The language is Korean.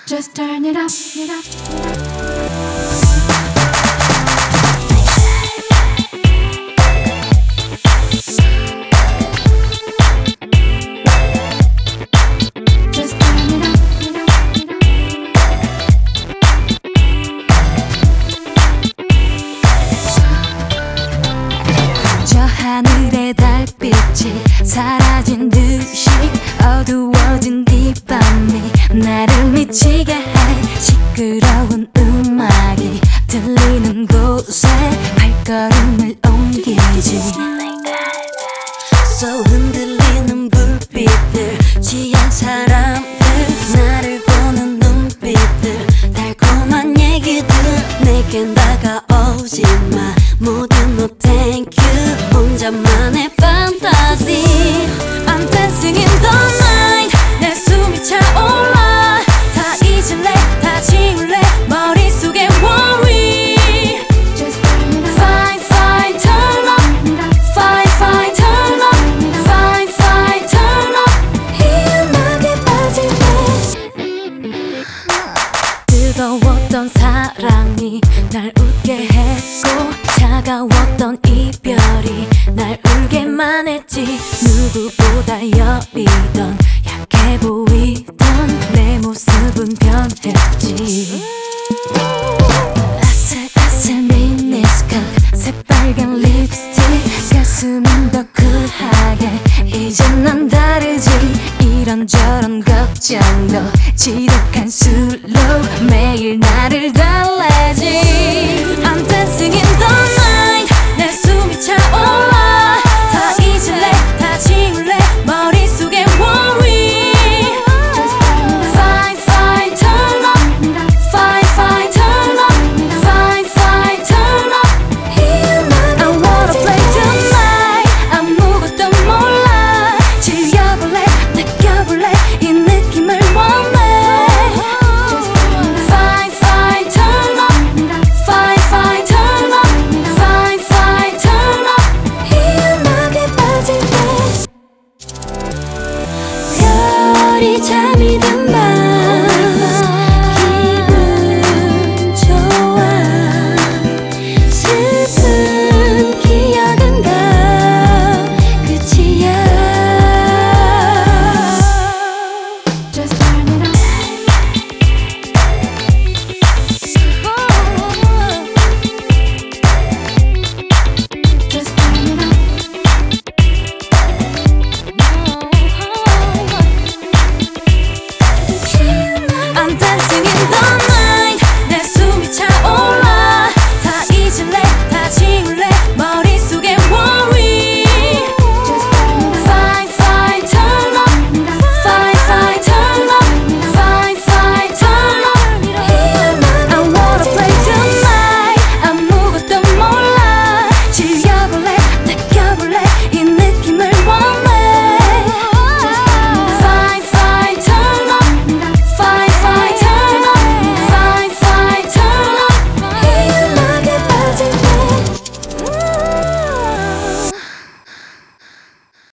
Just turn it up, it up, it up. 하늘의 달빛이 사라진 듯이 어두워진 이 밤이 나를 미치게 해. 시끄러운 음악이 들리는 곳에 발걸음을 옮기지. So 흔들리는 불빛들, 취한 사람들, 나를 보는 눈빛들, 달콤한 얘기들. 내겐 다가오지 마, 모든 no thank you. 혼자만의 fantasy. I'm dancing in the night. 내 숨이 차올라. 다 잊을래, 다 지울래, 머릿속에 worry. Fine, fine, turn up. Fine, fine, turn up. Fine, fine, turn up. 이 음악에 빠질래. 뜨거웠던 사랑이 날 웃게 했고, 차가웠던 이별이 날 울게만 했지. 누구보다 여리던 약해 보이던 내 모습은 변했지. 아슬아슬 미니스커트, 새빨간 립스틱, 가슴은 더 쿨하게. 이젠 난 다르지. 이런저런 걱정도 지독한 술로 매일 나를 달래.